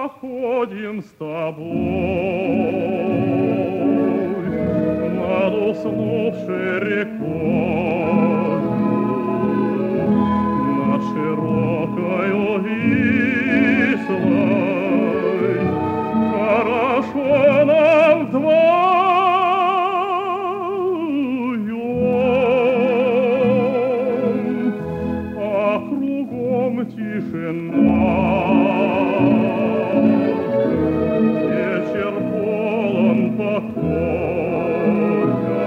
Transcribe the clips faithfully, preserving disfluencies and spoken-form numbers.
проходим с тобой над уснувшей рекой, над широкою Вислой. Хорошо нам вдвоем, а кругом тишина. Вечер полон покоя.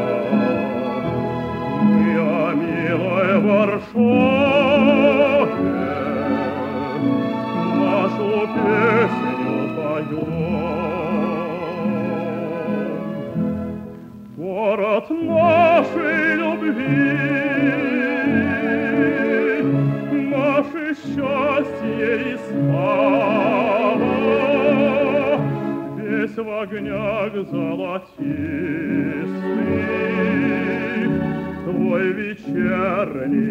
Мы о милой Варшаве нашу песню поем. Город нашей любви, наше счастье и слава, весь в огнях золотистых, твой вечерний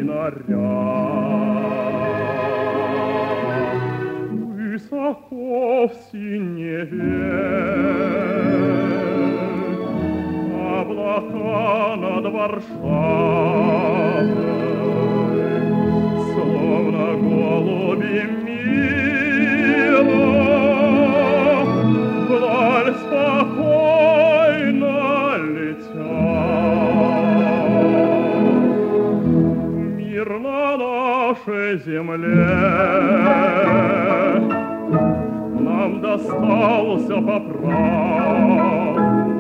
наряд. Высоко в синеве облака над Варшавой, словно голуби мило, вдаль спокойно летят. Мир на нашей земле нам достался по праву.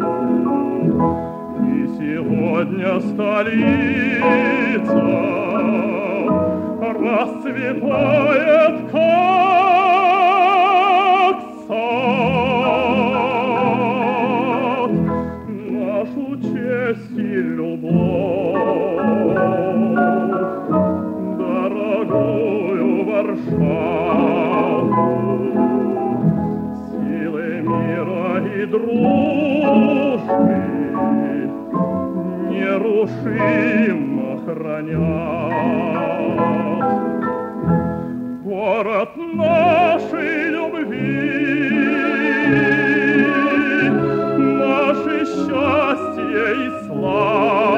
Сегодня столица расцветает, как сад. Нашу честь и любовь, дорогую Варшаву, силы мира и дружбы нерушимо хранят. Город нашей любви, наше счастье и слава,